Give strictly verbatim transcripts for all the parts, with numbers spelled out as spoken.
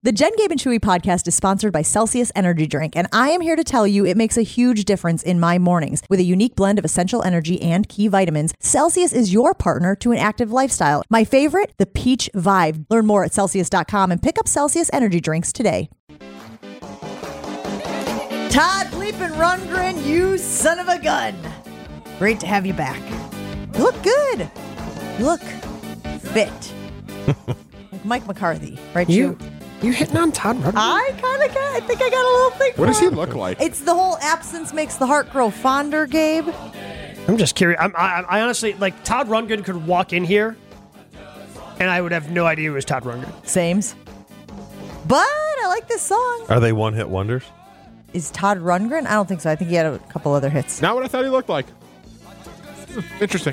The Jen, Gabe, and Chewy podcast is sponsored by Celsius Energy Drink, and I am here to tell you it makes a huge difference in my mornings. With a unique blend of essential energy and key vitamins, Celsius is your partner to an active lifestyle. My favorite, the Peach Vibe. Learn more at Celsius dot com and pick up Celsius Energy Drinks today. Todd Bleepin' Rundgren, you son of a gun. Great to have you back. You look good. You look fit. Like Mike McCarthy, right? You, you hitting on Todd Rundgren? I kind of got, I think I got a little thing for What does he him. look like? It's the whole absence makes the heart grow fonder, Gabe. I'm just curious. I'm, I, I honestly, like, Todd Rundgren could walk in here, and I would have no idea it was Todd Rundgren. Sames. But I like this song. Are they one-hit wonders? Is Todd Rundgren? I don't think so. I think he had a couple other hits. Not what I thought he looked like. Interesting.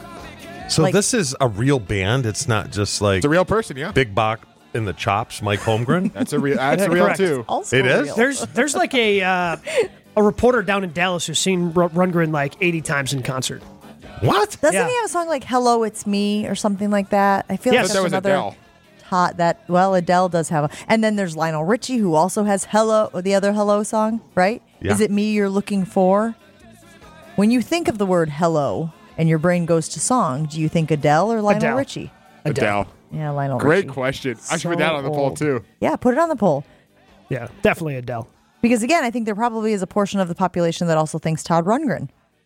So Like- this is a real band. It's not just like It's a real person, yeah. Big Bach in the chops, Mike Holmgren. That's a real. That's a real Correct. too. Also It is? real. There's there's like a uh, a reporter down in Dallas who's seen R- Rundgren like eighty times in concert. What? Doesn't Yeah. he have a song like "Hello, It's Me" or something like that? I feel Yes. like That that's was another Adele. Todd. That well, Adele does have a, and then there's Lionel Richie who also has "Hello," the other "Hello" song, right? Yeah. Is it me you're looking for? When you think of the word "hello" and your brain goes to song, do you think Adele or Lionel Adele. Richie? Adele. Yeah, Lionel Great Richie. question. I should So put that on the poll old. too. Yeah, put it on the poll. Yeah, definitely Adele. Because again, I think there probably is a portion of the population that also thinks Todd Rundgren.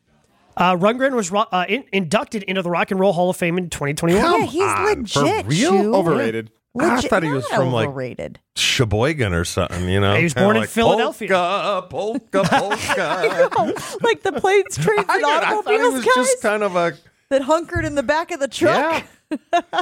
Uh, Rundgren was ro- uh, in- inducted into the Rock and Roll Hall of Fame in twenty twenty-one. yeah, he's on, for legit. real? Chew. Overrated. I Legit, thought he was not from, like, overrated. Sheboygan or something, you know? He was Kinda born in like, Philadelphia. Polka, polka, polka. Like the planes, trains, I, and I thought he automobiles was guys just kind of a... that hunkered in the back of the truck. Yeah.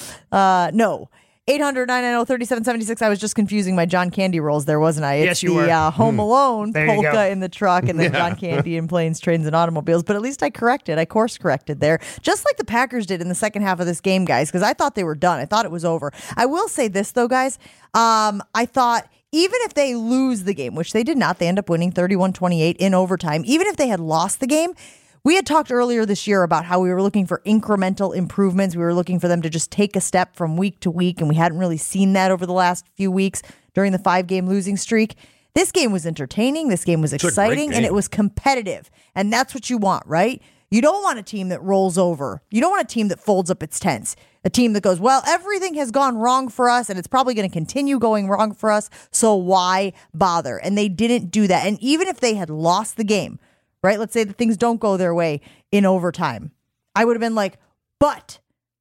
Uh, no. eight hundred, nine nine zero, three seven seven six. I was just confusing my John Candy rolls there, wasn't I? It's Yes, you the were. Uh, Home Alone There you polka go. in the truck and then John Candy in planes, trains, and automobiles. But at least I corrected. I course corrected there. Just like the Packers did in the second half of this game, guys, because I thought they were done. I thought it was over. I will say this, though, guys. Um, I thought even if they lose the game, which they did not, they end up winning thirty-one twenty-eight in overtime. Even if they had lost the game, we had talked earlier this year about how we were looking for incremental improvements. We were looking for them to just take a step from week to week, and we hadn't really seen that over the last few weeks during the five-game losing streak. This game was entertaining. This game was a great exciting, and game. it was competitive. And that's what you want, right? You don't want a team that rolls over. You don't want a team that folds up its tents. A team that goes, well, everything has gone wrong for us, and it's probably going to continue going wrong for us, so why bother? And they didn't do that. And even if they had lost the game, right? Let's say that things don't go their way in overtime. I would have been like, but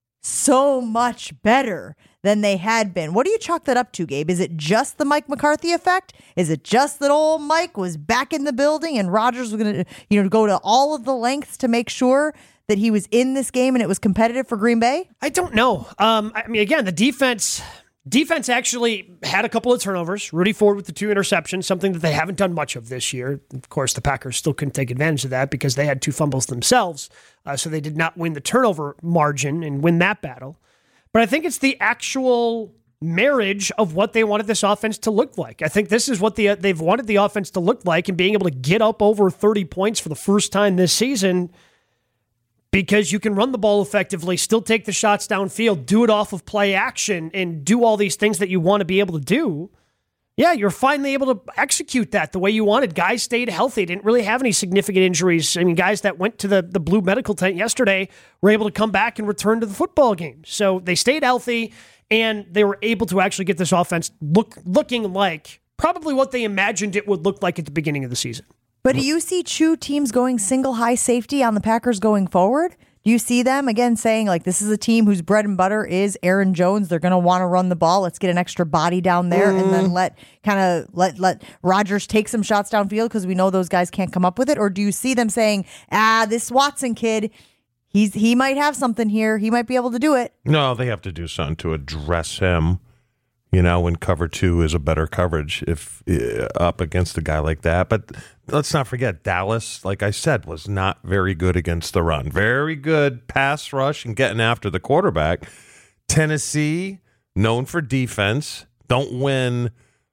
so much better than they had been. What do you chalk that up to, Gabe? Is it just the Mike McCarthy effect? Is it just that old Mike was back in the building and Rodgers was going to, you know, go to all of the lengths to make sure that he was in this game and it was competitive for Green Bay? I don't know. Um, I mean, again, the defense defense actually had a couple of turnovers. Rudy Ford with the two interceptions, something that they haven't done much of this year. Of course, the Packers still couldn't take advantage of that because they had two fumbles themselves, uh, so they did not win the turnover margin and win that battle. But I think it's the actual marriage of what they wanted this offense to look like. I think this is what the, they've wanted the offense to look like, and being able to get up over thirty points for the first time this season, because you can run the ball effectively, still take the shots downfield, do it off of play action, and do all these things that you want to be able to do. Yeah, you're finally able to execute that the way you wanted. Guys stayed healthy, didn't really have any significant injuries. I mean, guys that went to the, the Blue medical tent yesterday were able to come back and return to the football game. So they stayed healthy, and they were able to actually get this offense look looking like probably what they imagined it would look like at the beginning of the season. But do you see Chew teams going single high safety on the Packers going forward? Do you see them, again, saying, like, this is a team whose bread and butter is Aaron Jones. They're going to want to run the ball. Let's get an extra body down there mm. and then let kind of let let Rodgers take some shots downfield because we know those guys can't come up with it? Or do you see them saying, ah, this Watson kid, he's he might have something here. He might be able to do it. No, they have to do something to address him. You know, when cover two is a better coverage if uh, up against a guy like that. But let's not forget, Dallas, like I said, was not very good against the run. Very good pass rush and getting after the quarterback. Tennessee, known for defense, don't win.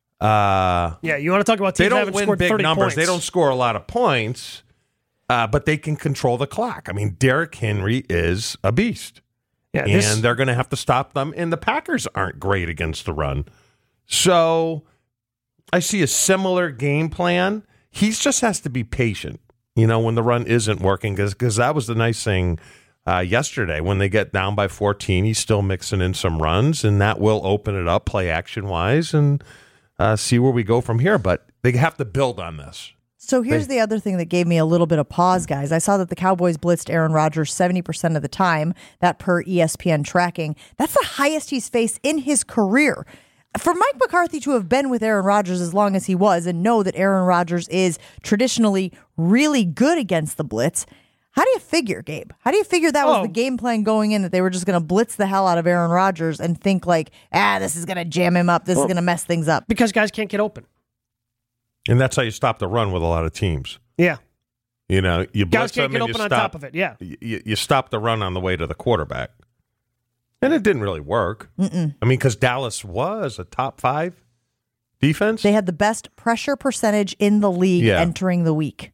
Uh, yeah, you want to talk about teams they that don't haven't win scored big thirty numbers. points. They don't score a lot of points, uh, but they can control the clock. I mean, Derrick Henry is a beast. Yeah, and this, they're going to have to stop them. And the Packers aren't great against the run. So I see a similar game plan. He just has to be patient, you know, when the run isn't working, because that was the nice thing uh, yesterday. When they get down by fourteen, he's still mixing in some runs, and that will open it up play action-wise and uh, see where we go from here. But they have to build on this. So here's the other thing that gave me a little bit of pause, guys. I saw that the Cowboys blitzed Aaron Rodgers seventy percent of the time, that per E S P N tracking. That's the highest he's faced in his career. For Mike McCarthy to have been with Aaron Rodgers as long as he was and know that Aaron Rodgers is traditionally really good against the blitz, how do you figure, Gabe? How do you figure that was Oh. the game plan going in, that they were just going to blitz the hell out of Aaron Rodgers and think like, ah, this is going to jam him up, this is going to mess things up? Because guys can't get open. And that's how you stop the run with a lot of teams. Yeah. You know, you Guys blitz can't them get and you open on stop, top of it. Yeah. You, you stop the run on the way to the quarterback. And it didn't really work. Mm-mm. I mean, because Dallas was a top five defense. They had the best pressure percentage in the league Yeah. entering the week.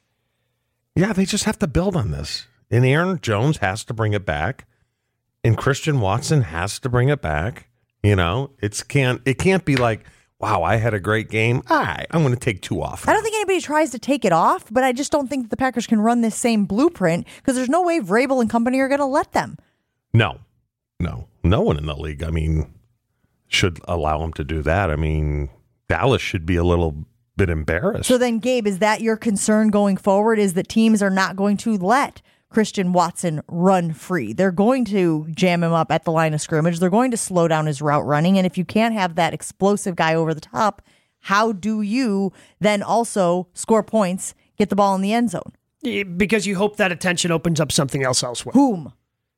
Yeah, they just have to build on this. And Aaron Jones has to bring it back. And Christian Watson has to bring it back. You know, it's can't it can't be like, wow, I had a great game. All right, I'm going to take two off. I don't think anybody tries to take it off, but I just don't think that the Packers can run this same blueprint because there's no way Vrabel and company are going to let them. No, no, no one in the league, I mean, should allow him to do that. I mean, Dallas should be a little bit embarrassed. So then, Gabe, is that your concern going forward, is that teams are not going to let Christian Watson run free? They're going to jam him up at the line of scrimmage. They're going to slow down his route running. And if you can't have that explosive guy over the top, how do you then also score points, get the ball in the end zone? Yeah, because you hope that attention opens up something else elsewhere. Whom?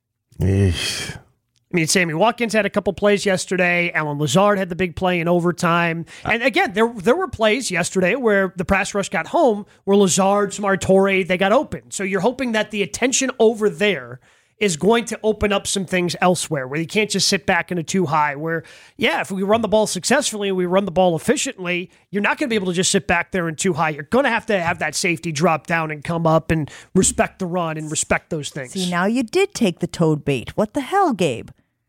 Eesh. I mean, Sammy Watkins had a couple plays yesterday. Alan Lazard had the big play in overtime. And again, there there were plays yesterday where the pass rush got home, where Lazard, Samori Toure, they got open. So you're hoping that the attention over there is going to open up some things elsewhere, where you can't just sit back in a too high, where, yeah, if we run the ball successfully and we run the ball efficiently, you're not going to be able to just sit back there and too high. You're going to have to have that safety drop down and come up and respect the run and respect those things. See, now you did take the toad bait. What the hell, Gabe?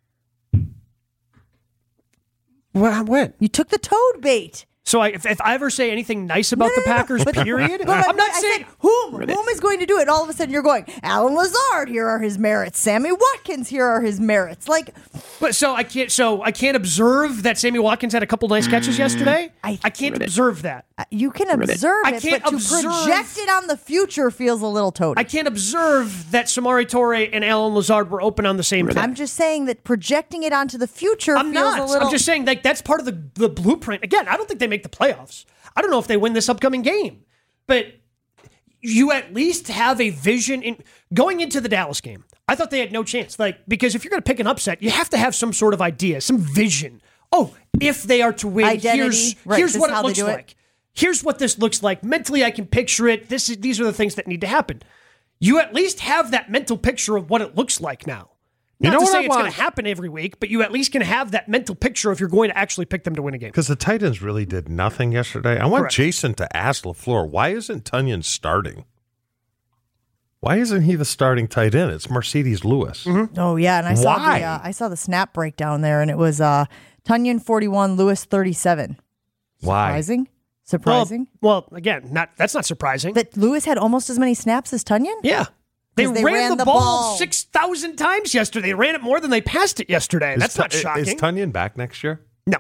What? When? You took the toad bait. So I, if, if I ever say anything nice about No, the no, no, Packers, but- period, But I'm not I saying... said, whom? Whom is going to do it? And all of a sudden you're going, Alan Lazard, here are his merits. Sammy Watkins, here are his merits. Like, But so I can't. So I can't observe that Sammy Watkins had a couple nice catches yesterday. I- I, can't observe that. you can observe I it, can't but to observe- project it on the future feels a little toady. I can't observe that Samori Toure and Alan Lazard were open on the same play. I'm just saying that projecting it onto the future I'm feels not. a little... I'm just saying like that's part of the the blueprint. Again, I don't think they make the playoffs. I don't know if they win this upcoming game, but you at least have a vision in going into the Dallas game. I thought they had no chance, like because if you're going to pick an upset, you have to have some sort of idea, some vision. Oh, if they are to win, Identity. here's Right, here's this what is it how they looks do it. like. Here's what this looks like. Mentally, I can picture it. This is these are the things that need to happen. You at least have that mental picture of what it looks like now. You Not know to what say I it's going want? to happen every week, but you at least can have that mental picture if you're going to actually pick them to win a game. Because the Titans really did nothing yesterday. I want Correct. Jason to ask LaFleur, why isn't Tunyon starting? Why isn't he the starting tight end? It's Mercedes Lewis. Oh, yeah, and I saw Why? the uh, I saw the snap breakdown there, and it was uh, Tunyon forty-one, Lewis thirty-seven. Why? Surprising? Surprising? Well, well, again, not that's not surprising. That Lewis had almost as many snaps as Tunyon? yeah. They, 'Cause ran, they ran the, the ball, ball. six thousand times yesterday. They ran it more than they passed it yesterday. Is That's Tu- not shocking. Is Tunyon back next year? no.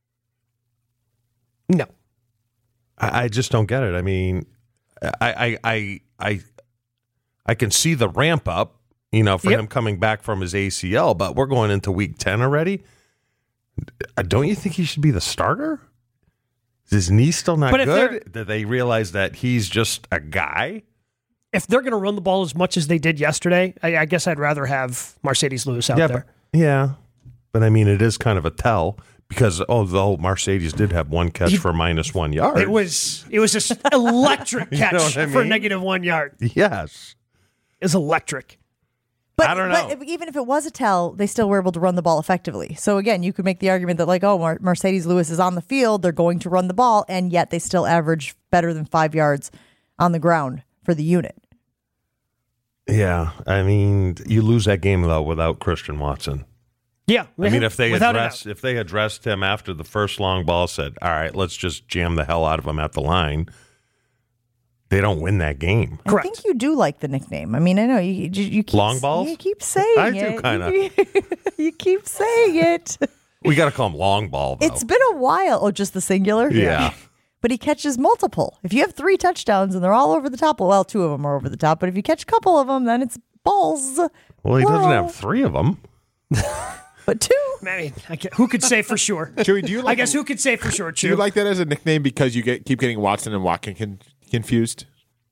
No. I, I just don't get it. I mean, I, I, I, I, I can see the ramp up, you know, for Yep. him coming back from his A C L, but we're going into week ten already. Uh, Don't you think he should be the starter? Is his knee still not But if they're- good? Did they realize that he's just a guy? If they're going to run the ball as much as they did yesterday, I, I guess I'd rather have Mercedes Lewis out yeah, there. but, yeah, but I mean, it is kind of a tell because although Mercedes did have one catch for minus one yard, It was it was just electric You know catch what I for mean? negative one yard. yes. It was electric. But, I don't but know. if, even if it was a tell, they still were able to run the ball effectively. So again, you could make the argument that like, oh, Mer- Mercedes Lewis is on the field, they're going to run the ball, and yet they still average better than five yards on the ground for the unit. Yeah, I mean, you lose that game though without Christian Watson. Yeah. I mean, if they without a addressed doubt. if they addressed him after the first long ball, said, "All right, let's just jam the hell out of him at the line," they don't win that game. I Correct. think you do like the nickname. I mean, I know you. You, you keep, Long balls? You keep saying I it. do kinda. You keep saying it. We got to call him long ball, though. It's been a while. Oh, just the singular. yeah. But he catches multiple. If you have three touchdowns and they're all over the top, well, two of them are over the top. But if you catch a couple of them, then it's balls. Well, he doesn't Whoa. have three of them. But two. I mean, I can't- who could say for sure? Chewy, do you like? I guess who could say for sure, Do you Chew? like that as a nickname because you get keep getting Watson and Watkins con- confused?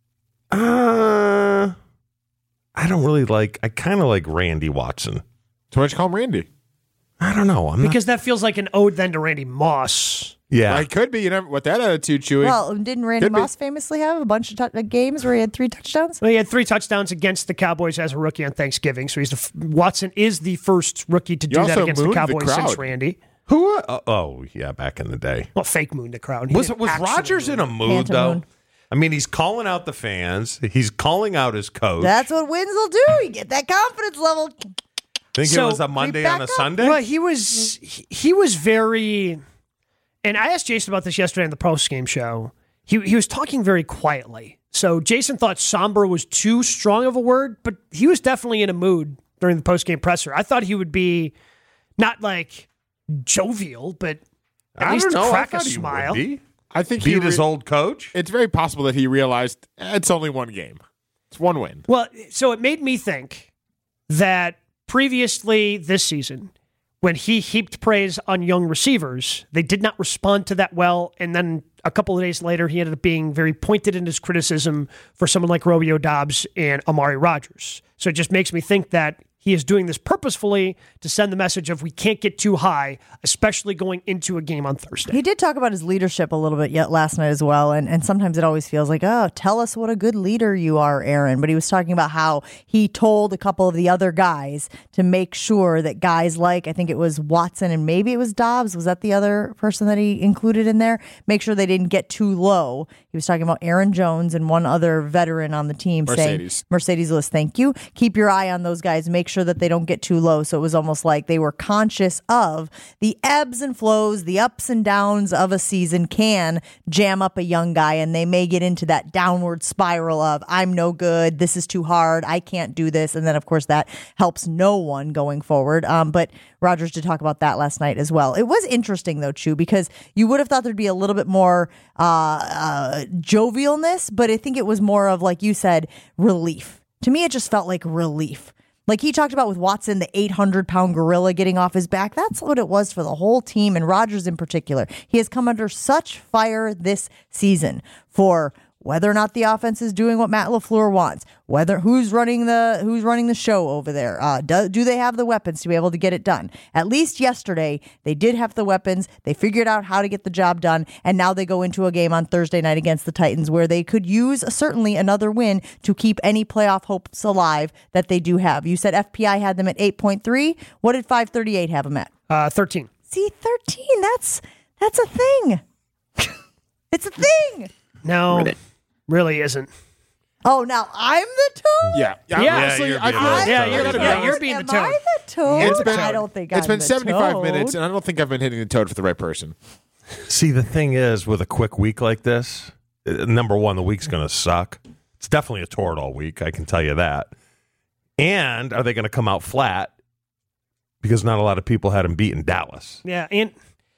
Uh, I don't really like. I kind of like Randy Watson. So why don't you call him Randy? I don't know. I'm not, Because that feels like an ode then to Randy Moss. yeah. Well, he could be. You never with that attitude, Chewy. Well, didn't Randy Could be. Moss famously have a bunch of tou- uh, games where he had three touchdowns? Well, he had three touchdowns against the Cowboys as a rookie on Thanksgiving. So he's the f- Watson is the first rookie to do You that also against the mooned the Cowboys since crowd. Randy. Who? Uh, oh, yeah. Back in the day, Well, fake moon the crowd. He was didn't was actually Rodgers moon in a it. mood though? Pantamoon. I mean, he's calling out the fans. He's calling out his coach. That's what wins will do. You get that confidence level. Think So- it was a Monday back on a up. Sunday. Well, he was he, he was very, and I asked Jason about this yesterday on the post game show. He he was talking very quietly. So Jason thought somber was too strong of a word, but he was definitely in a mood during the post game presser. I thought he would be not like jovial, but at I least don't know. I crack a thought he would smile. be. I think he Beat his re- old coach. It's very possible that he realized eh, it's only one game. It's one win. Well, so it made me think that previously this season, when he heaped praise on young receivers, they did not respond to that well. And then a couple of days later, he ended up being very pointed in his criticism for someone like Romeo Doubs and Amari Rodgers. So it just makes me think that he is doing this purposefully to send the message of we can't get too high, especially going into a game on Thursday. He did talk about his leadership a little bit yet last night as well. And, and sometimes it always feels like, oh, tell us what a good leader you are, Aaron. But he was talking about how he told a couple of the other guys to make sure that guys like, I think it was Watson and maybe it was Dobbs. Was that the other person that he included in there? Make sure they didn't get too low. He was talking about Aaron Jones and one other veteran on the team Mercedes. saying, Mercedes Lewis, thank you. Keep your eye on those guys. Make sure that they don't get too low. So it was almost like they were conscious of the ebbs and flows, the ups and downs of a season can jam up a young guy, and they may get into that downward spiral of I'm no good, this is too hard, I can't do this. And then, of course, that helps no one going forward. Um, but Rodgers did talk about that last night as well. It was interesting, though, Chew, because you would have thought there'd be a little bit more uh, uh, jovialness, but I think it was more of, like you said, relief. To me, it just felt like relief. Like he talked about with Watson, the eight hundred pound gorilla getting off his back. That's what it was for the whole team, and Rodgers in particular. He has come under such fire this season for whether or not the offense is doing what Matt LaFleur wants, whether who's running the who's running the show over there. Uh, do, do they have the weapons to be able to get it done? At least yesterday, they did have the weapons. They figured out how to get the job done, and now they go into a game on Thursday night against the Titans where they could use certainly another win to keep any playoff hopes alive that they do have. You said F P I had them at eight point three. What did five thirty-eight have them at? Uh, thirteen. See, thirteen. That's that's a thing. It's a thing. No, really isn't. Oh, now I'm the toad? Yeah. Yeah, honestly, you're I being feel the like Yeah, toad. you're, gotta be yeah, honest. you're being the Am toad. I the toad? It's been, I don't think it's I'm been the seventy-five toad. minutes, and I don't think I've been hitting the toad for the right person. See, the thing is, with a quick week like this, uh, number one, the week's going to suck. It's definitely a torrid all week, I can tell you that. And are they going to come out flat? Because not a lot of people had him beat in Dallas. Yeah, and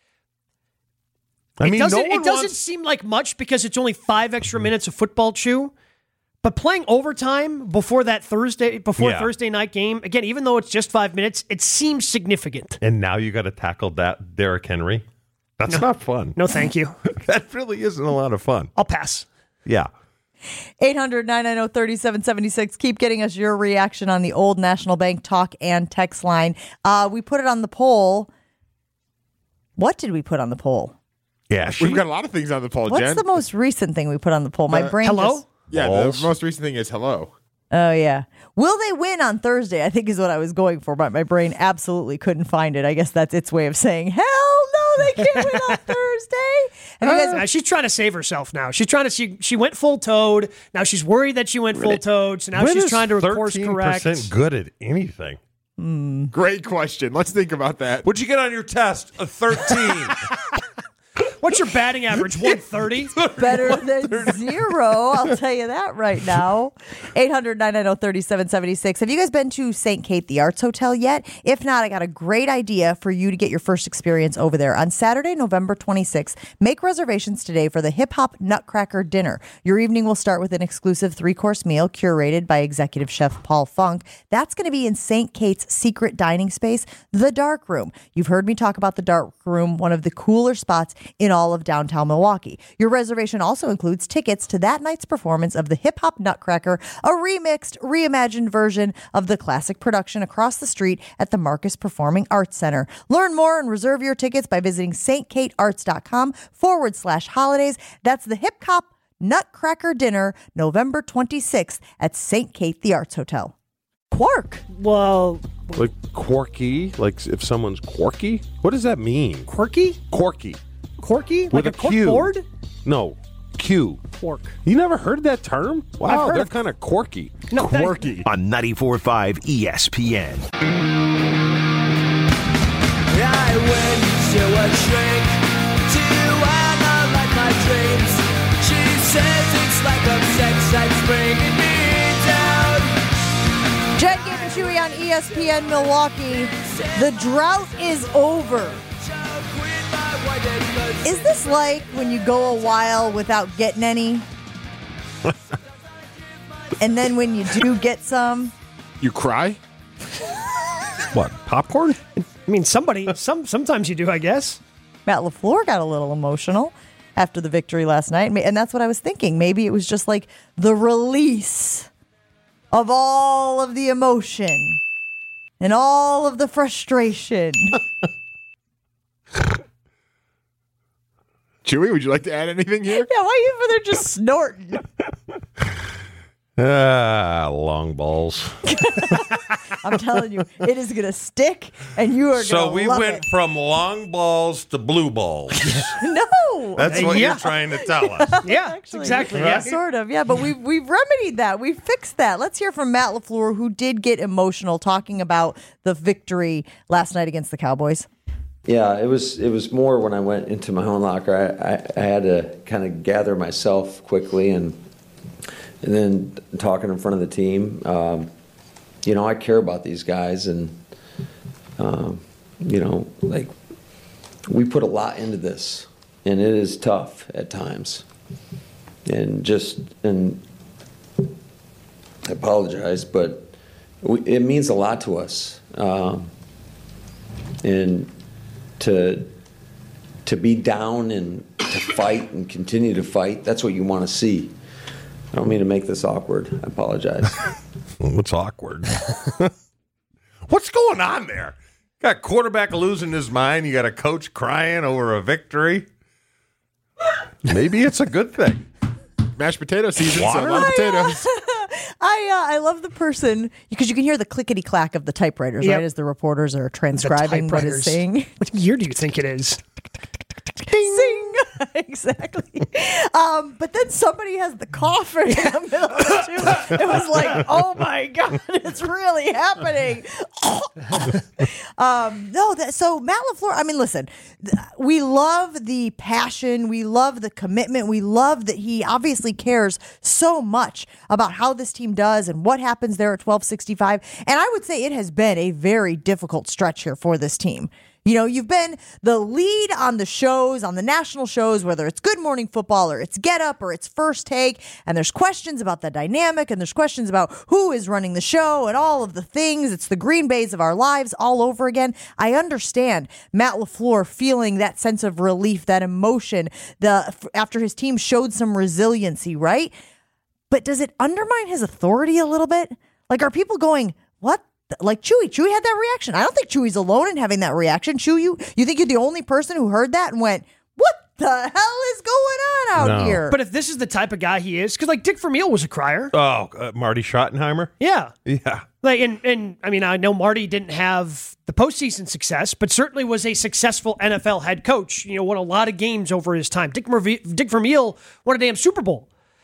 I it mean, doesn't, no one it doesn't wants- seem like much because it's only five extra minutes of football, Chew. But playing overtime before that Thursday, before Yeah. Thursday night game, again, even though it's just five minutes, it seems significant. And now you got to tackle that Derrick Henry. That's not fun. No, thank you. That really isn't a lot of fun. I'll pass. Yeah. eight hundred, nine nine zero, three seven seven six. Keep getting us your reaction on the Old National Bank talk and text line. Uh, we put it on the poll. What did we put on the poll? Yeah. She, We've got a lot of things on the poll, What's Jen. the most recent thing we put on the poll? My Uh, brain Hello? just- yeah, Balls. the most recent thing is hello. Oh, yeah. Will they win on Thursday? I think is what I was going for, but my brain absolutely couldn't find it. I guess that's its way of saying, hell no, they can't win on Thursday. Have you guys Uh, she's trying to save herself now. She's trying to. She she went full toad. Now she's worried that she went full toad. So now when she's is trying to course thirteen correct. percent good at anything? Hmm. Great question. Let's think about that. What'd you get on your test? A thirteen. What's your batting average? one thirty? Better than zero. I'll tell you that right now. eight hundred, nine nine zero, three seven seven six. Have you guys been to Saint Kate the Arts Hotel yet? If not, I got a great idea for you to get your first experience over there. On Saturday, November twenty-sixth, make reservations today for the Hip Hop Nutcracker Dinner. Your evening will start with an exclusive three-course meal curated by executive chef Paul Funk. That's going to be in Saint Kate's secret dining space, the Dark Room. You've heard me talk about the Dark Room, one of the cooler spots in all of downtown Milwaukee. Your reservation also includes tickets to that night's performance of the Hip Hop Nutcracker, a remixed, reimagined version of the classic production across the street at the Marcus Performing Arts Center. Learn more and reserve your tickets by visiting stkatearts.com forward slash holidays. That's the Hip Hop Nutcracker Dinner, November twenty-sixth at Saint Kate the Arts Hotel. Quark. Well, Like quirky? Like if someone's quirky? What does that mean? quirky? Quirky. Quirky? With Like a a cork Q. board? No. Q. Quark. You never heard that term? Wow, heard they're of- kind of quirky. No, that- Quirky. On ninety-four point five E S P N. I went to a shrink to analyze my dreams. She says it's like a sex that's bringing me down. Jen, Gabe, and Chewy on E S P N Milwaukee. The drought is over. Is this like when you go a while without getting any? And then when you do get some, You cry? What, popcorn? I mean, somebody, some sometimes you do, I guess. Matt LaFleur got a little emotional after the victory last night. And that's what I was thinking. Maybe it was just like the release of all of the emotion and all of the frustration. Chewy, would you like to add anything here? Yeah, why are you over there just snorting? Ah, long balls. I'm telling you, it is going to stick, and you are going to So we love went it. from long balls to blue balls. No. That's what Yeah. you're trying to tell us. Yeah, Actually, exactly. Yeah, Yeah. sort of. Yeah, but we've we've remedied that. We've fixed that. Let's hear from Matt LaFleur, who did get emotional talking about the victory last night against the Cowboys. Yeah, it was it was more when I went into my own locker. I, I, I had to kind of gather myself quickly and and then talking in front of the team. Um, you know, I care about these guys, and um, you know, like we put a lot into this, and it is tough at times. And just and I apologize, but we, it means a lot to us. Um, and to to be down and to fight and continue to fight, that's what you want to see. I don't mean to make this awkward. I apologize. What's awkward? What's going on there? Got quarterback losing his mind. You got a coach crying over a victory. Maybe it's a good thing. Mashed potato season, so a Water? lot of potatoes. I uh, I love the person because you can hear the clickety clack of the typewriters, Yep. right, as the reporters are transcribing what typewriters. is saying. What year do you think it is? Sing. Exactly. Um, but then somebody has the cough in the middle of it too. It was like, oh my God, it's really happening. um, no, that, so Matt LaFleur, I mean, listen, th- we love the passion. We love the commitment. We love that he obviously cares so much about how this team does and what happens there at twelve sixty-five. And I would say it has been a very difficult stretch here for this team. You know, you've been the lead on the shows, on the national shows, whether it's Good Morning Football or it's Get Up or it's First Take, and there's questions about the dynamic and there's questions about who is running the show and all of the things. It's the Green Bays of our lives all over again. I understand Matt LaFleur feeling that sense of relief, that emotion, the after his team showed some resiliency, right? But does it undermine his authority a little bit? Like, are people going, what? Like Chewy, Chewy had that reaction. I don't think Chewy's alone in having that reaction. Chewy, you, you think you're the only person who heard that and went, what the hell is going on out No. here? But if this is the type of guy he is, because like Dick Vermeil was a crier. Oh, uh, Marty Schottenheimer? Yeah. Yeah. Like, and, and I mean, I know Marty didn't have the postseason success, but certainly was a successful N F L head coach. You know, won a lot of games over his time. Dick, Merve- Dick Vermeil won a damn Super Bowl.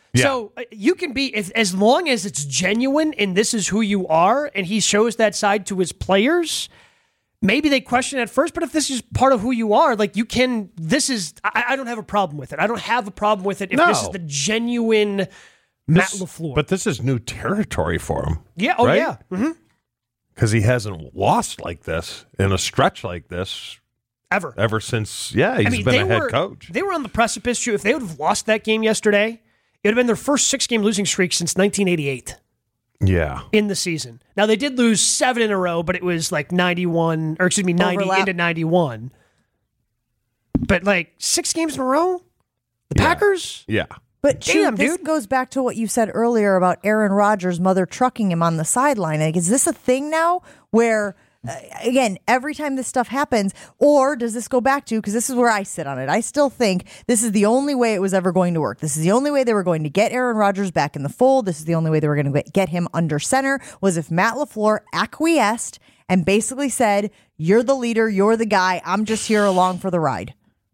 Yeah. So uh, you can be, if, as long as it's genuine and this is who you are, and he shows that side to his players, maybe they question it at first, but if this is part of who you are, like you can, this is, I, I don't have a problem with it. I don't have a problem with it if No. this is the genuine Matt This- LaFleur. But this is new territory for him. yeah, oh right? yeah. hmm Because he hasn't lost like this in a stretch like this Ever. ever since, yeah, he's I mean, been they a head were, coach. They were on the precipice, too. If they would have lost that game yesterday, it would have been their first six-game losing streak since nineteen eighty-eight. Yeah. In the season. Now, they did lose seven in a row, but it was like ninety-one, or excuse me, ninety Overlap. into ninety-one. But like six games in a row? The Yeah. Packers? Yeah. But Chew, Damn, this dude. goes back to what you said earlier about Aaron Rodgers' mother trucking him on the sideline. Like, is this a thing now where, uh, again, every time this stuff happens, or does this go back to, because this is where I sit on it, I still think this is the only way it was ever going to work. This is the only way they were going to get Aaron Rodgers back in the fold. This is the only way they were going to get him under center, was if Matt LaFleur acquiesced and basically said, you're the leader, you're the guy, I'm just here along for the ride.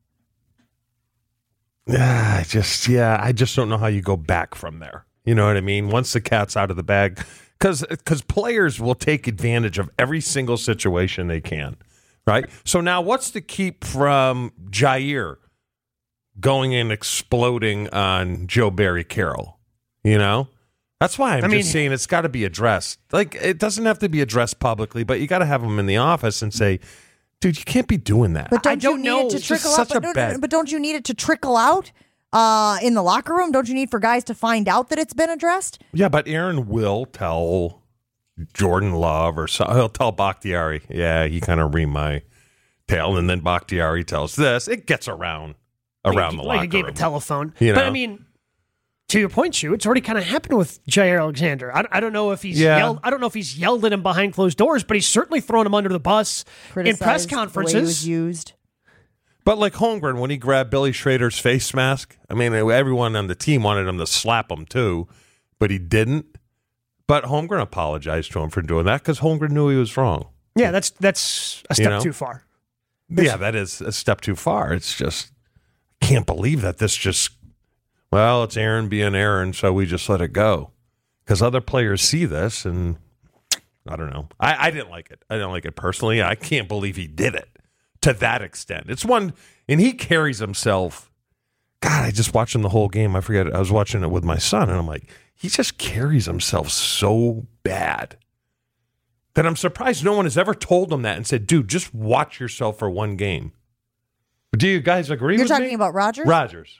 Yeah, I just, yeah, I just don't know how you go back from there. You know what I mean? Once the cat's out of the bag, because because players will take advantage of every single situation they can, right? So now, what's to keep from Jair going and exploding on Joe Barry Carroll? You know, that's why I'm I just mean- saying it's got to be addressed. Like, it doesn't have to be addressed publicly, but you got to have them in the office and say, dude, you can't be doing that. But don't, I don't you need know. it to It's just trickle out? such a But, no, no, bad- no, but don't you need it to trickle out uh, in the locker room? Don't you need for guys to find out that it's been addressed? Yeah, but Aaron will tell Jordan Love or so, he'll tell Bakhtiari, yeah, he kind of read my tail, and then Bakhtiari tells this. It gets around around like, the like locker a game room. of telephone. You But know? I mean, to your point, Shu, it's already kind of happened with Jair Alexander. I, I don't know if he's Yeah. yelled. I don't know if he's yelled at him behind closed doors, but he's certainly thrown him under the bus in Criticized press the way he was conferences. used. But like Holmgren, when he grabbed Billy Schrader's face mask, I mean, everyone on the team wanted him to slap him too, but he didn't. But Holmgren apologized to him for doing that because Holmgren knew he was wrong. Yeah, that's that's a step You know? too far. Yeah, that is a step too far. It's just, I can't believe that this just, well, it's Aaron being Aaron, so we just let it go. Because other players see this, and I don't know. I, I didn't like it. I didn't like it personally. I can't believe he did it to that extent. It's one, and he carries himself. God, I just watched him the whole game. I forget. I was watching it with my son, and I'm like, he just carries himself so bad that I'm surprised no one has ever told him that and said, dude, just watch yourself for one game. Do you guys agree You're with talking me? about Rodgers? Rodgers.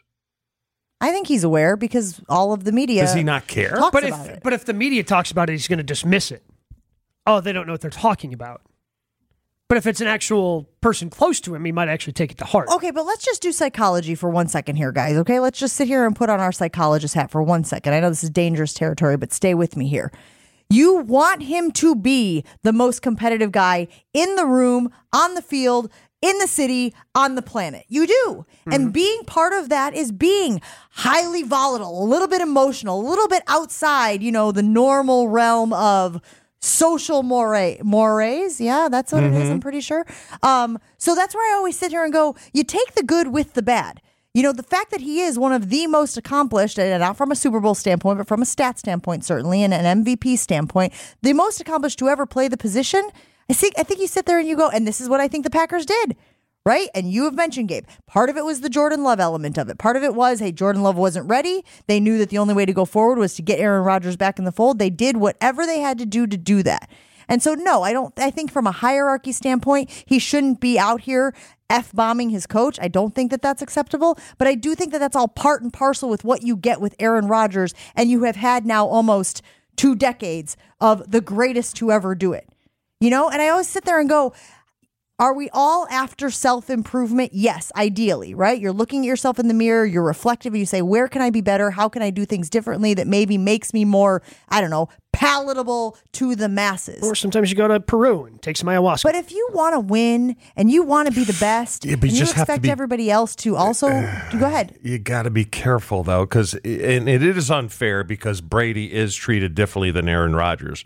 I think he's aware because all of the media Does he not care? talks But about if it. but if the media talks about it, he's going to dismiss it. Oh, they don't know what they're talking about. But if it's an actual person close to him, he might actually take it to heart. Okay, but let's just do psychology for one second here, guys. Okay, let's just sit here and put on our psychologist hat for one second. I know this is dangerous territory, but stay with me here. You want him to be the most competitive guy in the room, on the field, in the city, on the planet. You do. And being part of that is being highly volatile, a little bit emotional, a little bit outside, you know, the normal realm of social moray, mores. Yeah, that's what it is, I'm pretty sure. Um, so that's where I always sit here and go, you take the good with the bad. You know, the fact that he is one of the most accomplished, and not from a Super Bowl standpoint, but from a stat standpoint, certainly, and an M V P standpoint, the most accomplished to ever play the position. I think, I think you sit there and you go, and this is what I think the Packers did, right? And you have mentioned, Gabe, part of it was the Jordan Love element of it. Part of it was, hey, Jordan Love wasn't ready. They knew that the only way to go forward was to get Aaron Rodgers back in the fold. They did whatever they had to do to do that. And so, no, I don't, I think from a hierarchy standpoint, he shouldn't be out here F-bombing his coach. I don't think that that's acceptable, but I do think that that's all part and parcel with what you get with Aaron Rodgers, and you have had now almost two decades of the greatest to ever do it. You know, and I always sit there and go, are we all after self-improvement? Yes, ideally, right? You're looking at yourself in the mirror, you're reflective, and you say, where can I be better? How can I do things differently that maybe makes me more, I don't know, palatable to the masses? Or sometimes you go to Peru and take some ayahuasca. But if you want to win and you want to be the best, Yeah, but you and you just have to expect be- everybody else to also, go ahead. You got to be careful, though, because and it is unfair because Brady is treated differently than Aaron Rodgers.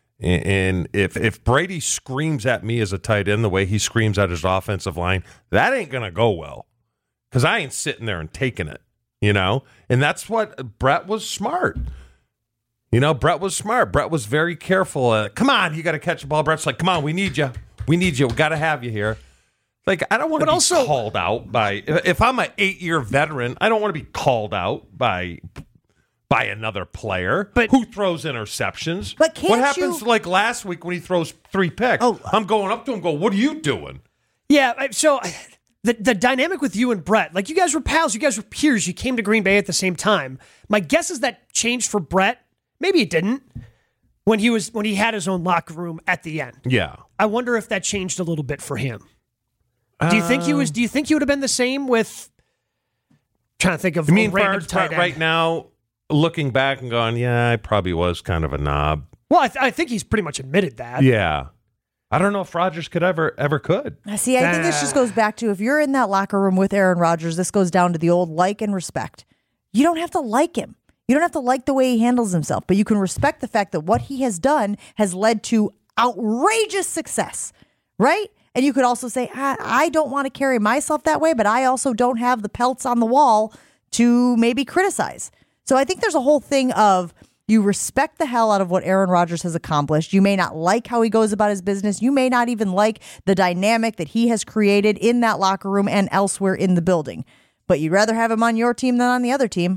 And if if Brady screams at me as a tight end the way he screams at his offensive line, that ain't going to go well because I ain't sitting there and taking it. you know? And that's what Brett was smart. You know, Brett was smart. Brett was very careful. Uh, come on, you got to catch the ball. Brett's like, come on, we need you. We need you. We got to have you here. Like, I don't want to be also, called out by, if I'm an eight-year veteran, I don't want to be called out by by another player but, who throws interceptions. But can't what happens you, like last week when he throws three picks? Oh, I'm going up to him, go, what are you doing? Yeah, so the the dynamic with you and Brett, like you guys were pals, you guys were peers, you came to Green Bay at the same time. My guess is that changed for Brett. Maybe it didn't when he was when he had his own locker room at the end. Yeah. I wonder if that changed a little bit for him. Do you think he was? Do you think he would have been the same with? Trying to think of. I mean, random for, tight end. right now, looking back and going, yeah, I probably was kind of a knob. Well, I, th- I think he's pretty much admitted that. Yeah, I don't know if Rodgers could ever ever could. See, I think this just goes back to if you're in that locker room with Aaron Rodgers, this goes down to the old like and respect. You don't have to like him. You don't have to like the way he handles himself, but you can respect the fact that what he has done has led to outrageous success, right? And you could also say, I, I don't want to carry myself that way, but I also don't have the pelts on the wall to maybe criticize. So I think there's a whole thing of you respect the hell out of what Aaron Rodgers has accomplished. You may not like how he goes about his business. You may not even like the dynamic that he has created in that locker room and elsewhere in the building. But you'd rather have him on your team than on the other team.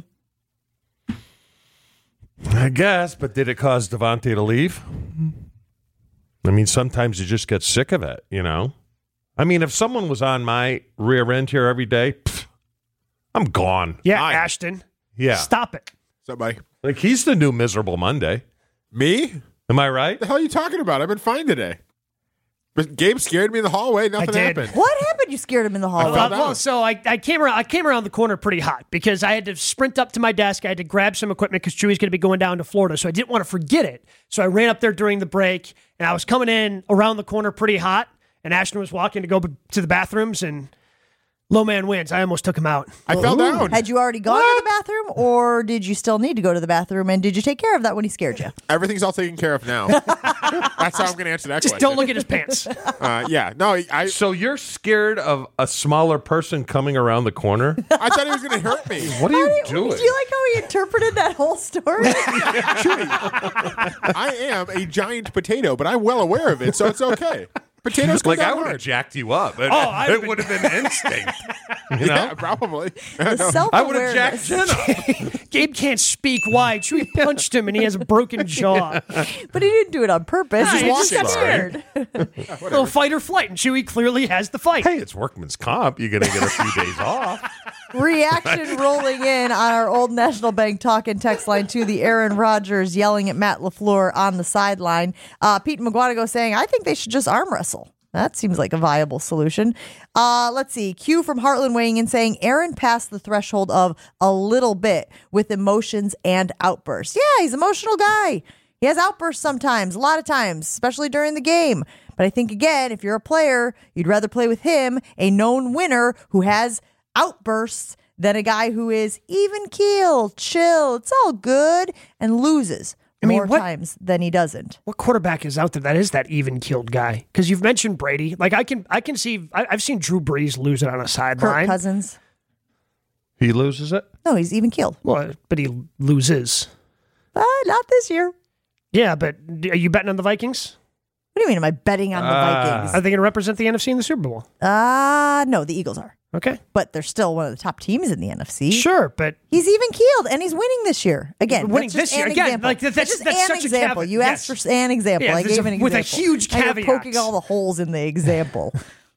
I guess, but did it cause Devontae to leave? I mean, sometimes you just get sick of it, you know? I mean, if someone was on my rear end here every day, pff, I'm gone. Yeah, I, Ashton. Yeah. Stop it. Somebody. Like, he's the new miserable Monday. Me? Am I right? What the hell are you talking about? I've been fine today. But Gabe scared me in the hallway. Nothing I did. happened. What happened? You scared him in the hallway. found Uh, well, out. so I, I came around. I came around the corner pretty hot because I had to sprint up to my desk. I had to grab some equipment because Chewy's going to be going down to Florida, so I didn't want to forget it. So I ran up there during the break, and I was coming in around the corner pretty hot. And Ashton was walking to go b- to the bathrooms, and low man wins. I almost took him out. I fell down. Had you already gone to the bathroom, or did you still need to go to the bathroom? And did you take care of that when he scared you? Everything's all taken care of now. That's how I'm going to answer that Just question. don't look at his pants. Uh, yeah. No, I, So you're scared of a smaller person coming around the corner? I thought he was going to hurt me. What are you Do doing? you like how he interpreted that whole story? I am a giant potato, but I'm well aware of it, so it's okay. Potatoes come Like, I down would have hard. jacked you up. It, Oh, I'd it been- would have been instinct. You know? Yeah, probably. The I would have jacked self-awareness. Jen up. Gabe can't speak wide. Chewy punched him, and he has a broken jaw. But he didn't do it on purpose. Nah, He he just got just got scared. Little fight or flight, and Chewy clearly has the fight. Hey, it's workman's comp. You're going to get a few days off. Reaction rolling in on our old National Bank talk and text line to the Aaron Rodgers yelling at Matt LaFleur on the sideline. Uh, Pete McGuanago saying, I think they should just arm wrestle. That seems like a viable solution. Uh, let's see. Q from Heartland weighing in saying Aaron passed the threshold of a little bit with emotions and outbursts. Yeah, he's an emotional guy. He has outbursts sometimes, a lot of times, especially during the game. But I think, again, if you're a player, you'd rather play with him, a known winner who has outbursts, than a guy who is even keel, chill, it's all good, and loses I mean, more what- times than he doesn't. What quarterback is out there that is that even keeled guy? Because you've mentioned Brady. Like I can, I can see. I, I've seen Drew Brees lose it on a Kirk sideline. Cousins. He loses it? No, he's even keeled. Well, but he loses. Uh, not this year. Yeah, but are you betting on the Vikings? What do you mean? Am I betting on the Vikings? Are they going to represent the N F C in the Super Bowl? Uh, no, the Eagles are. Okay, But they're still one of the top teams in the N F C. sure, but He's even keeled, and he's winning this year. Again, Winning that's just this year. an Again, example. like, that- that's- just that's an such a example. caveat. You asked Yes. for an example. Yeah, I there's gave a- an with a example. huge And you're caveat. poking all the holes in the example.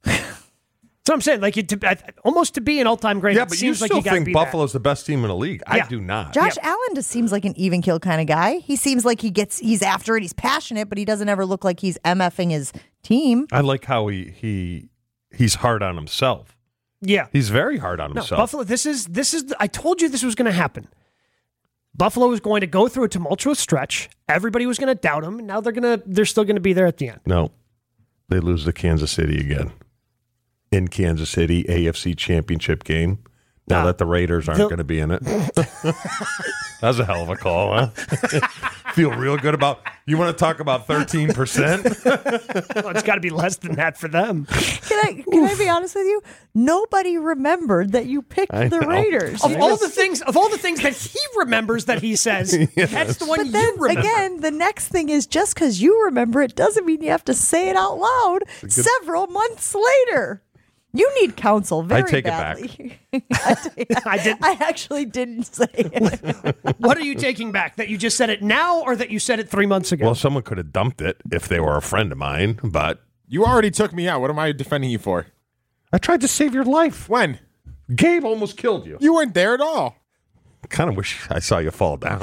so I'm saying, like, it, to, I, almost to be an all-time great. Yeah, it but you seems like still you gotta think be Buffalo's the best team in the league. I Yeah. do not. Josh Allen just seems like an even keel kind of guy. He seems like he gets, he's after it, he's passionate, but he doesn't ever look like he's MFing his team. I like how he he he's hard on himself. that. Yeah, He's very hard on no, himself. Buffalo. This is this is. I told you this was going to happen. Buffalo was going to go through a tumultuous stretch. Everybody was going to doubt him, and now they're gonna. They're still going to be there at the end. No, they lose to Kansas City again. In Kansas City, A F C Championship game. Now Uh, that the Raiders aren't the- going to be in it. That was a hell of a call, huh? Feel real good about, you want to talk about thirteen percent? Well, it's got to be less than that for them. Can I can I be honest with you? Nobody remembered that you picked I the know. Raiders. Of You all just- the things, of all the things that he remembers that he says, that's the one But you then remember. again, the next thing is just because you remember it doesn't mean you have to say it out loud several months later. You need counsel very take it back. badly. I, take- I did- I actually didn't say it. What are you taking back? That you just said it now, or that you said it three months ago? Well, someone could have dumped it if they were a friend of mine, but You already took me out. What am I defending you for? I tried to save your life. When? Gabe almost killed you. You weren't there at all. Kind of wish I saw you fall down.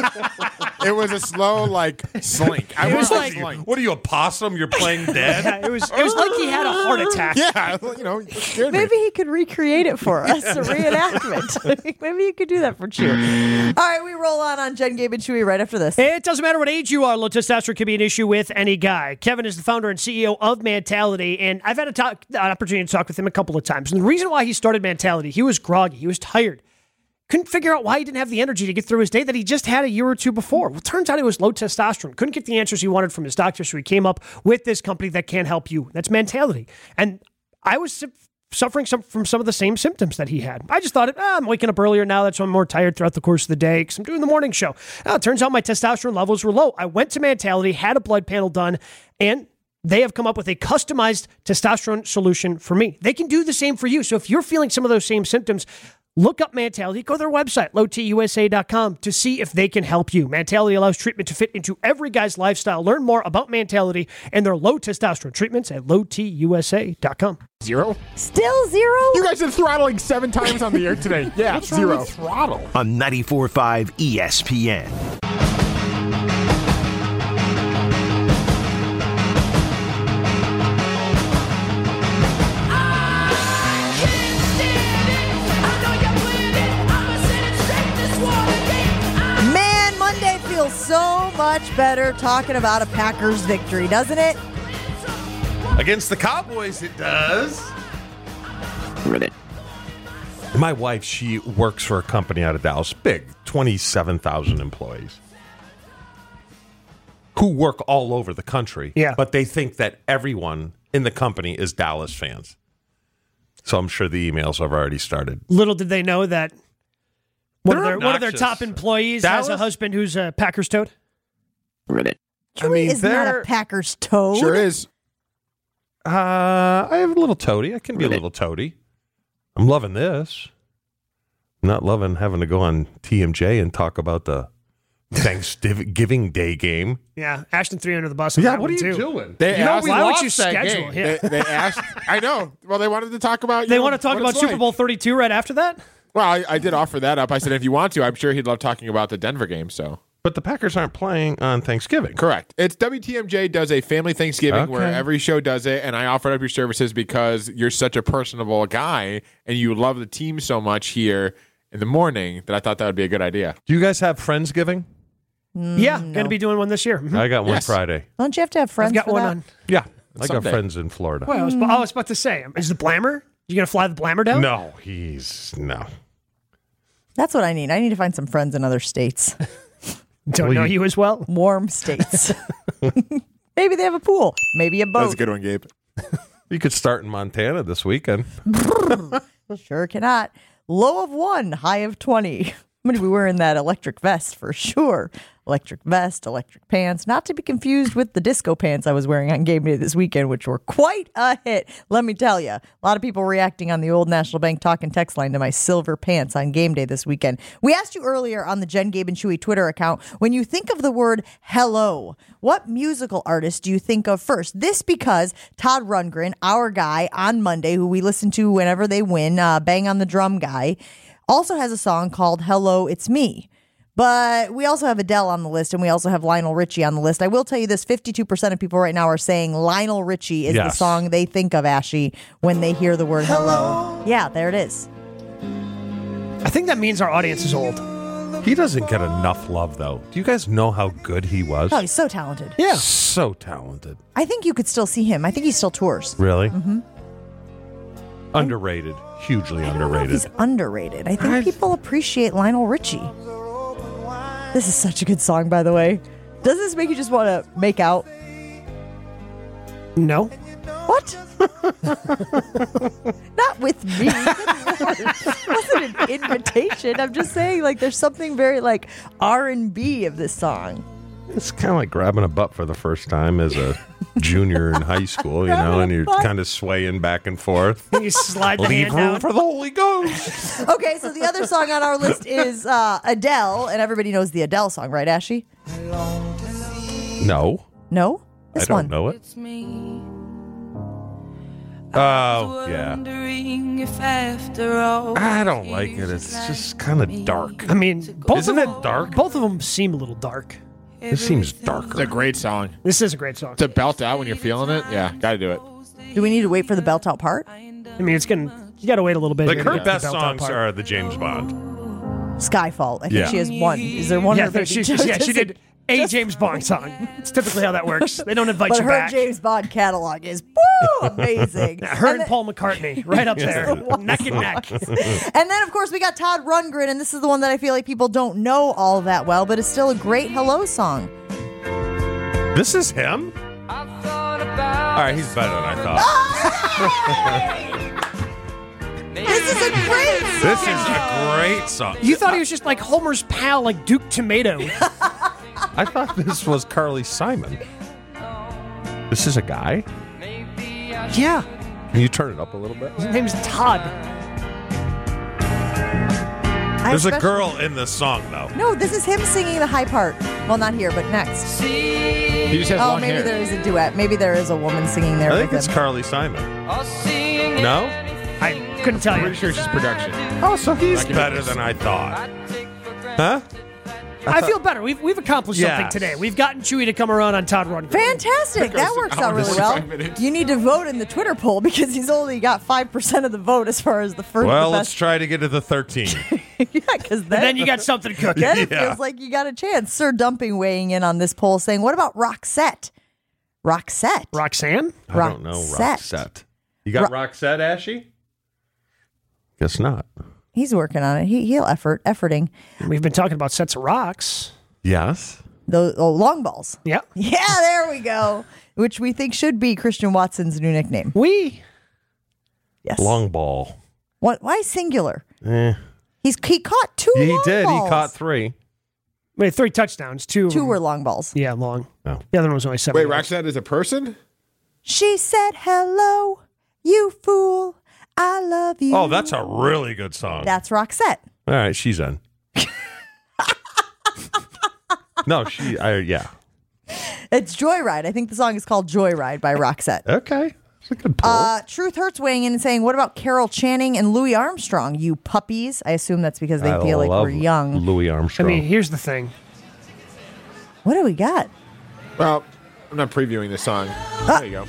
It was a slow, like, slink. I It was a like- slink. What are you, a possum? You're playing dead? Yeah, it was. It was like he had a heart attack. Yeah, you know, it scared me. Maybe he could recreate it for us, a reenactment. Maybe you could do that for Chew. All right, we roll on on Jen, Gabe, and Chewy right after this. It doesn't matter what age you are, low testosterone can be an issue with any guy. Kevin is the founder and C E O of Mentality, and I've had a talk, an opportunity to talk with him a couple of times. And the reason why he started Mentality, he was groggy, he was tired. Couldn't figure out why he didn't have the energy to get through his day that he just had a year or two before. Well, turns out it was low testosterone. Couldn't get the answers he wanted from his doctor, so he came up with this company that can help you. That's Mentality. And I was su- suffering some, from some of the same symptoms that he had. I just thought, ah, I'm waking up earlier now. That's why I'm more tired throughout the course of the day because I'm doing the morning show. Oh, it turns out my testosterone levels were low. I went to Mentality, had a blood panel done, and they have come up with a customized testosterone solution for me. They can do the same for you. So if you're feeling some of those same symptoms, look up Mentality. Go to their website, low t u s a dot com, to see if they can help you. Mentality allows treatment to fit into every guy's lifestyle. Learn more about Mentality and their low testosterone treatments at low t u s a dot com. Zero? Still zero? You guys are throttling seven times on the air today. Yeah, zero. Throttle. On ninety-four point five E S P N. Man, Monday feels so much better talking about a Packers victory, doesn't it? Against the Cowboys, it does. My wife, she works for a company out of Dallas, big, twenty-seven thousand employees, who work all over the country. Yeah. But they think that everyone in the company is Dallas fans. So I'm sure the emails have already started. Little did they know that one, of They're their, one of their obnoxious. top employees has a Dallas? husband who's a Packers toad. Chewy mean, is not a they're- Packers toad. Sure is. Uh, I have a little toady. I can be a little toady. I'm loving this. I'm not loving having to go on T M J and talk about the Thanksgiving Day game. Yeah, Ashton three under the bus. on Yeah, that what are one, you too. doing? They you know, asked, we Why would lost you that schedule? game. Yeah. they, they asked. I know. Well, they wanted to talk about. You They know, want to talk what about it's Super like. Bowl thirty-two right after that? Well, I, I did offer that up. I said, if you want to, I'm sure he'd love talking about the Denver game. So But the Packers aren't playing on Thanksgiving. correct. It's W T M J does a family Thanksgiving where Okay. every show does it, and I offered up your services because you're such a personable guy and you love the team so much here in the morning that I thought that would be a good idea. Do you guys have Friendsgiving? Yeah, going to be doing one this year. Mhm. I got one Yes. Friday. Don't you have to have friends I've got for one that? on. Yeah. I got Someday. friends in Florida. Well, I, was, I was about to say, is the Blammer? You going to fly the Blammer down? No, he's no. That's what I need. I need to find some friends in other states. Don't Well, know you- you as well. Warm states. Maybe they have a pool. Maybe a That's boat. a good one, Gabe. You could start in Montana this weekend. Sure cannot. Low of one, high of twenty. I'm going to be wearing that electric vest for sure. Electric vest, electric pants, not to be confused with the disco pants I was wearing on game day this weekend, which were quite a hit. Let me tell you, a lot of people reacting on the old National Bank talk and text line to my silver pants on game day this weekend. We asked you earlier on the Jen, Gabe, and Chewy Twitter account, when you think of the word hello, what musical artist do you think of first? This because Todd Rundgren, our guy on Monday, who we listen to whenever they win, uh, Bang on the Drum guy, also has a song called Hello, It's Me. But we also have Adele on the list, and we also have Lionel Richie on the list. I will tell you this, fifty-two percent of people right now are saying Lionel Richie is the Yes. song they think of, Ashy, when they hear the word hello. Yeah, there it is. I think that means our audience is old. He doesn't get enough love, though. Do you guys know how good he was? Oh, he's so talented. Yeah. So talented. I think you could still see him. I think he still tours. Really? Mm-hmm. Underrated. Hugely I don't know if underrated. he's underrated. I think people appreciate Lionel Richie. This is such a good song, by the way. Does this make you just want to make out? No. What? Not with me. It wasn't an invitation. I'm just saying, like, there's something very, like, R and B of this song. It's kind of like grabbing a butt for the first time as a junior in high school, you know, and you're kind of swaying back and forth. You slide the Leave hand room down. for the Holy Ghost. Okay, so the other song on our list is uh, Adele, and everybody knows the Adele song, right, Ashy? No, No? This I don't one. know it. It's me. Oh, yeah. Wondering if after all I don't like it. It's just kind of dark. I mean, both Isn't of it them, dark? Both of them seem a little dark. This seems It's a darker. great song. This is a great song. To belt out when you're feeling it, yeah, gotta do it. Do we need to wait for the belt out part? I mean, it's gonna. You got to wait a little bit. Like to her get the best belt out songs part. are the James Bond. Skyfall. I think Yeah. she has one. Is there one? Yeah, or maybe she, just- yeah, she just- did a just- James Bond song. It's typically how that works. They don't invite But you her back. James Bond catalog is woo, amazing. Yeah, her and, then- Paul McCartney, right up there, neck and neck. And then, of course, we got Todd Rundgren, and this is the one that I feel like people don't know all that well, but it's still a great hello song. This is him? All right, he's better than I thought. This is a great song. This is a great song. You thought he was just like Homer's pal, like Duke Tomato. I thought this was Carly Simon. This is a guy? Yeah, Can you turn it up a little bit? his name's Todd. I There's a especially- girl in this song, though. No, this is him singing the high part. Well, not here, but next. He just has Oh, long maybe hair. there is a duet. Maybe there is a woman singing there I think with it's him. Carly Simon. No? I couldn't tell you. Pretty sure it's just production. Oh, so he's I can better do this. than I thought. Huh? I feel better. We've we've accomplished something Yes. today. We've gotten Chewy to come around on Todd Rundgren. Fantastic. That goes works an out hour really and well. forty-five minutes. You need to vote in the Twitter poll because he's only got five percent of the vote as far as the first. Well, the let's best. try to get to the thirteen. Yeah, because then, And then you got something cooking. then it Yeah. feels like you got a chance. Sir Dumping weighing in on this poll saying, what about Roxette? Roxette. Roxanne? I don't know. Roxette. Roxette. You got Roxette, Ashy? Guess not. He's working on it. He, he'll effort, efforting. We've been talking about sets of rocks. Yes. Those oh, long balls. Yeah. Yeah, there we go. Which we think should be Christian Watson's new nickname. We. Yes. Long ball. What? Why singular? Eh. He's he caught two. He long did. balls. He caught three. Wait, three touchdowns. Two. Two were long balls. Yeah, long. Oh. The other one was only seven. Wait, yards. Roxanne is a person? She said, "Hello, you fool. I love you." Oh, that's a really good song. That's Roxette. All right, she's in. No, she. I, yeah. It's Joyride. I think the song is called Joyride by Roxette. Okay. It's a good pull. Uh, Truth Hurts weighing in and saying, what about Carol Channing and Louis Armstrong, you puppies? I assume that's because they I feel like love we're young. Louis I Armstrong. mean, here's the thing. What do we got? Well, I'm not previewing this song. There you go.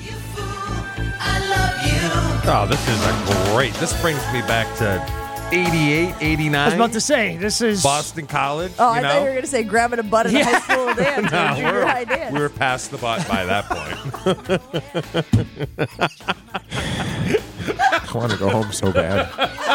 oh, this is a great. This brings me back to eighty-eight, eighty-nine. I was about to say, this is. Boston College. Oh, you I know? thought you were going to say grabbing a butt in a Yeah. high school dance or No, a junior we're, high dance. we were past the butt by that point. I want to go home so bad.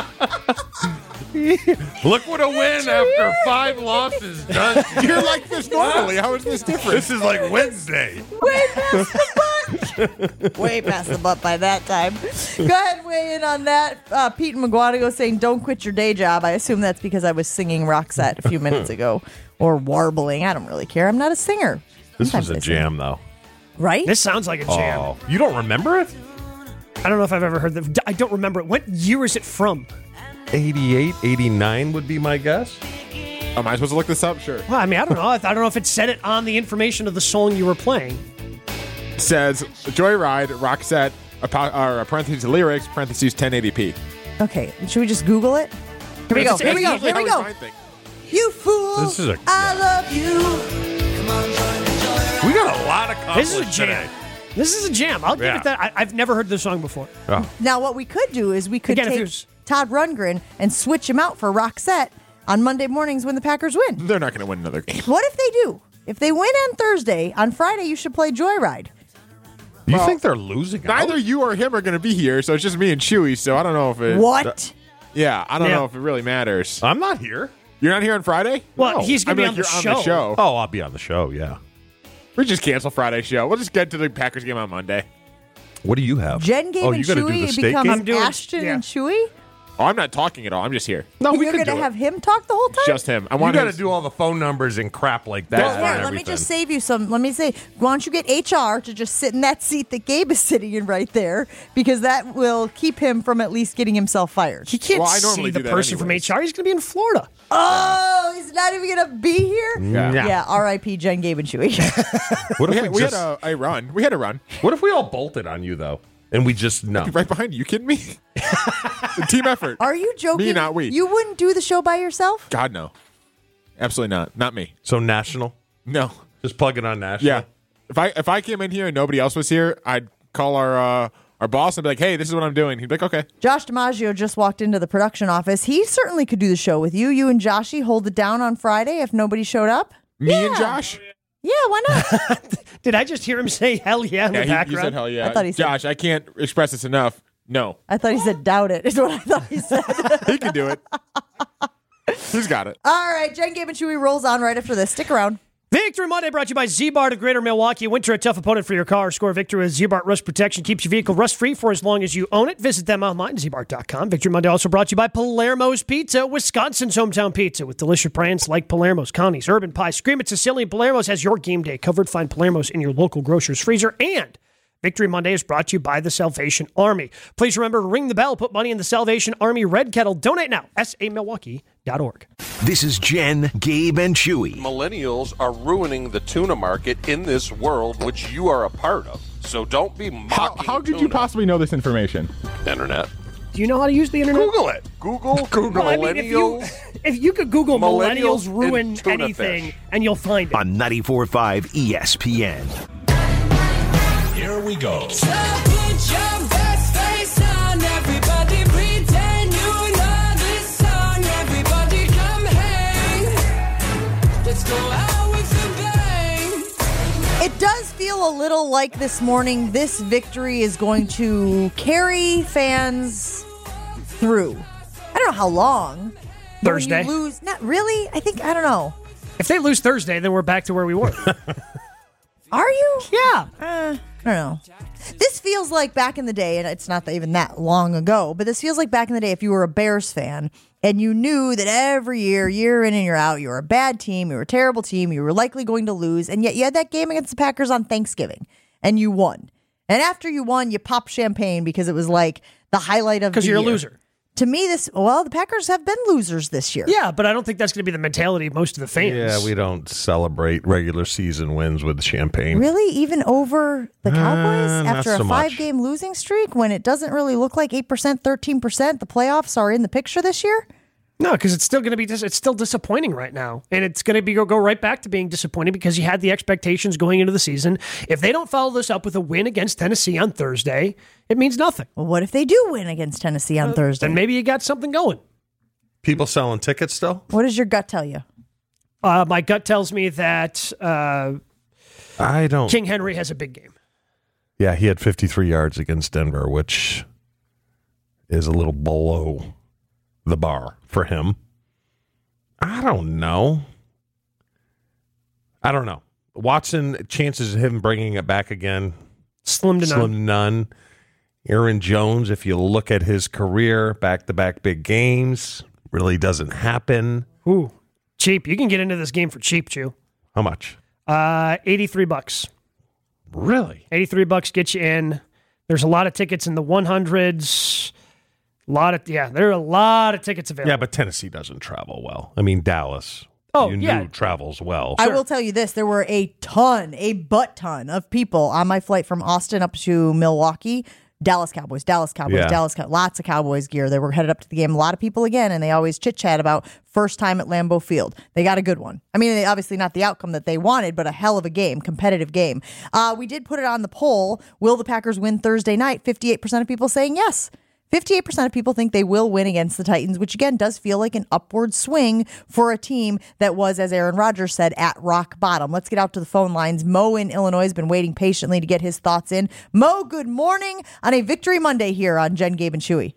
Look what a win after five losses does. You're like this normally. How is this different? This is like Wednesday. Way past the butt. Way past the butt by that time. Go ahead, weigh in on that. Uh, Pete McGuanago saying, don't quit your day job. I assume that's because I was singing Roxette a few minutes ago. Or warbling. I don't really care. I'm not a singer. This Sometimes was a I sing. jam, though. Right? This sounds like a jam. Oh, you don't remember it? I don't know if I've ever heard that. I don't remember it. What year is it from? eighty-eight, eighty-nine would be my guess. Am I supposed to look this up? Sure. Well, I mean, I don't know. I don't know if it said it on the information of the song you were playing. It says Joyride, Roxette, apo- or parentheses lyrics, parentheses ten eighty p. Okay. Should we just Google it? Here we go. Here we go. Here we go. You fool. This is a- I yeah. love you. We got a lot of This is a conflict jam. today. This is a jam. I'll give Yeah. it that. I, I've never heard this song before. Oh. Now, what we could do is we could Again, if take it was- Todd Rundgren and switch him out for Roxette on Monday mornings when the Packers win. They're not going to win another game. What if they do? If they win on Thursday, on Friday you should play Joyride. You Well, think they're losing? Neither out? you or him are going to be here, so it's just me and Chewy. So I don't know if it. What? Yeah, I don't Yeah. know if it really matters. I'm not here. You're not here on Friday? Well, No. he's I going mean, to like be you're on, the, on show. the show. Oh, I'll be on the show. Yeah. We just cancel Friday's show. We'll just get to the Packers game on Monday. What do you have? Jen, Gabe, oh, and you gotta do the Chewy steak becomes game? I'm doing- Ashton yeah. and Chewy? Oh, I'm not talking at all. I'm just here. No, we You're could going to do have it. him talk the whole time? Just him. I You want got to his- do all the phone numbers and crap like that. That's and fine. Here, let me everything. just save you some. Let me say, why don't you get H R to just sit in that seat that Gabe is sitting in right there, because that will keep him from at least getting himself fired. He can't Well, I see normally the do that person anyways. from H R. He's going to be in Florida. Oh, he's not even going to be here? Yeah. Yeah, R I P Jen, Gabe, and Chewy. What We if had, we, we just? had a, a run. We had a run. What if we all bolted on you though, and we just no? Right behind you. You kidding me? The team effort. Are you joking? Me, not we. You wouldn't do the show by yourself? God, no. Absolutely not. Not me. So national. No. Just plug it on national. Yeah. If I if I came in here and nobody else was here, I'd call our uh, our boss and be like, hey, this is what I'm doing. He'd be like, okay. Josh DiMaggio just walked into the production office. He certainly could do the show with you. You and Joshy hold it down on Friday if nobody showed up. Me and Yeah. Josh? Yeah, why not? Did I just hear him say hell yeah in Yeah, the he, he background? said hell yeah. I thought he said- Josh, I can't express this enough. No. I thought he said doubt it, is what I thought he said. He can do it. He's got it. All right, Jen, Gabe, and Chewy rolls on right after this. Stick around. Victory Monday brought to you by Z-Bart of Greater Milwaukee. Winter, a tough opponent for your car. Score victory with Z-Bart Rust Protection. Keeps your vehicle rust-free for as long as you own it. Visit them online, z bart dot com. Victory Monday also brought to you by Palermo's Pizza, Wisconsin's hometown pizza, with delicious brands like Palermo's, Connie's, Urban Pie, Scream It Sicilian. Palermo's has your game day covered. Find Palermo's in your local grocer's freezer. And Victory Monday is brought to you by the Salvation Army. Please remember to ring the bell. Put money in the Salvation Army Red Kettle. Donate now. S A Milwaukee dot org. This is Jen, Gabe, and Chewy. Millennials are ruining the tuna market in this world, which you are a part of. So don't be How, mocking how could tuna. you possibly know this information? Internet. Do you know how to use the internet? Google it. Google, Google Well, I mean, if you, millennials. if you could Google millennials, Millennials ruin and tuna anything, fish. and you'll find it. On ninety-four point five E S P N. Here we go. So put your best face on, everybody pretend you know this song. Everybody come hang. Let's go out with a bang. It does feel a little like this morning, this victory is going to carry fans through. I don't know how long. but when you Thursday. lose, not really. I think, I don't know. If they lose Thursday, then we're back to where we were. Are you? yeah. Uh, I don't know. This feels like back in the day, and it's not that even that long ago, but this feels like back in the day if you were a Bears fan and you knew that every year, year in and year out, you were a bad team, you were a terrible team, you were likely going to lose, and yet you had that game against the Packers on Thanksgiving, and you won. And after you won, you popped champagne because it was like the highlight of the Because you're a year. loser. To me, this, well, the Packers have been losers this year. Yeah, but I don't think that's going to be the mentality of most of the fans. Yeah, we don't celebrate regular season wins with champagne. Really? Even over the Cowboys Uh, not after a so much. five-game losing streak when it doesn't really look like eight percent, thirteen percent, the playoffs are in the picture this year? No, because it's still going to be dis- it's still disappointing right now, and it's going to be go, go right back to being disappointing because you had the expectations going into the season. If they don't follow this up with a win against Tennessee on Thursday, it means nothing. Well, what if they do win against Tennessee on Thursday? Then maybe you got something going. People selling tickets still? What does your gut tell you? Uh, my gut tells me that uh, I don't. King Henry has a big game. Yeah, he had fifty-three yards against Denver, which is a little below the bar for him. I don't know. I don't know. Watson, chances of him bringing it back again, Slim to none. slim to none. Aaron Jones, if you look at his career, back-to-back big games, really doesn't happen. Ooh, cheap. You can get into this game for cheap, Chew. How much? Uh, eighty-three bucks. Really? eighty-three bucks get you in. There's a lot of tickets in the one hundreds. A lot of, yeah, there are a lot of tickets available. Yeah, but Tennessee doesn't travel well. I mean, Dallas, Oh, you knew yeah. travels well. I will tell you this. There were a ton, a butt ton of people on my flight from Austin up to Milwaukee. Dallas Cowboys, Dallas Cowboys, Yeah. Dallas Cowboys. Lots of Cowboys gear. They were headed up to the game. A lot of people again, and they always chit-chat about first time at Lambeau Field. They got a good one. I mean, they, obviously not the outcome that they wanted, but a hell of a game, competitive game. Uh, we did put it on the poll. Will the Packers win Thursday night? fifty-eight percent of people saying yes. fifty-eight percent of people think they will win against the Titans, which again does feel like an upward swing for a team that was, as Aaron Rodgers said, at rock bottom. Let's get out to the phone lines. Mo in Illinois has been waiting patiently to get his thoughts in. Mo, good morning on a Victory Monday here on Jen, Gabe, and Chewy.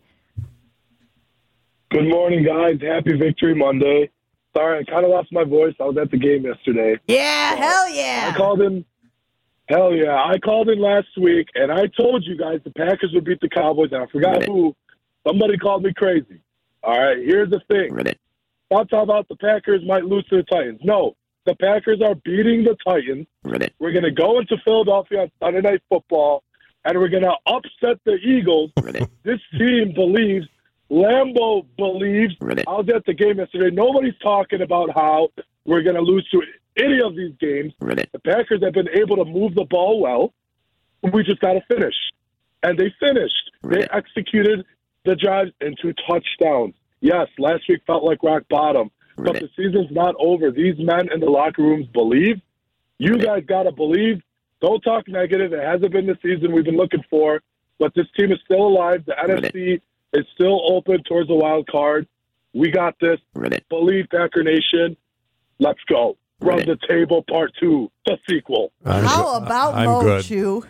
Good morning, guys. Happy Victory Monday. Sorry, I kind of lost my voice. I was at the game yesterday. Yeah, hell yeah. I called in. Hell yeah. I called in last week, and I told you guys the Packers would beat the Cowboys, and I forgot who. Somebody called me crazy. All right, here's the thing. Stop talking about the Packers might lose to the Titans. No, the Packers are beating the Titans. We're going to go into Philadelphia on Sunday Night Football, and we're going to upset the Eagles. This team believes, Lambeau believes. I was at the game yesterday. Nobody's talking about how we're going to lose to any of these games. The Packers have been able to move the ball well. We just got to finish. And they finished. They executed the drives into touchdowns. Yes, last week felt like rock bottom. But the season's not over. These men in the locker rooms believe. You guys got to believe. Don't talk negative. It hasn't been the season we've been looking for. But this team is still alive. The N F C is still open towards the wild card. We got this. Believe, Packer Nation. Let's go. Run the Table Part two, the sequel. I'm How go- about I'm Mo good. Chew?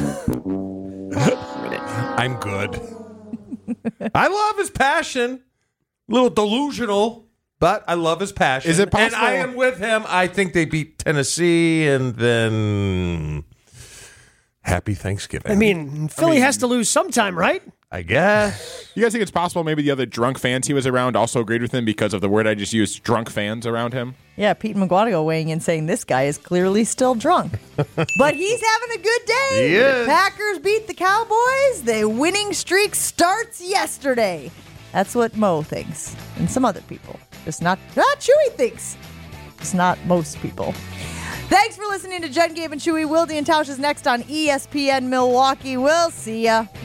I'm good. I love his passion. A little delusional, but I love his passion. Is it possible- And I am with him. I think they beat Tennessee, and then happy Thanksgiving. I mean, Philly has to lose sometime, right? I guess. You guys think it's possible maybe the other drunk fans he was around also agreed with him because of the word I just used, drunk fans around him? Yeah, Pete McGuanago weighing in saying this guy is clearly still drunk. But he's having a good day. He is. The Packers beat the Cowboys. The winning streak starts yesterday. That's what Mo thinks. And some other people. Just not, not Chewy thinks. Just not most people. Thanks for listening to Jen, Gabe, and Chewy. Wilde and Tausch is next on E S P N Milwaukee. We'll see ya.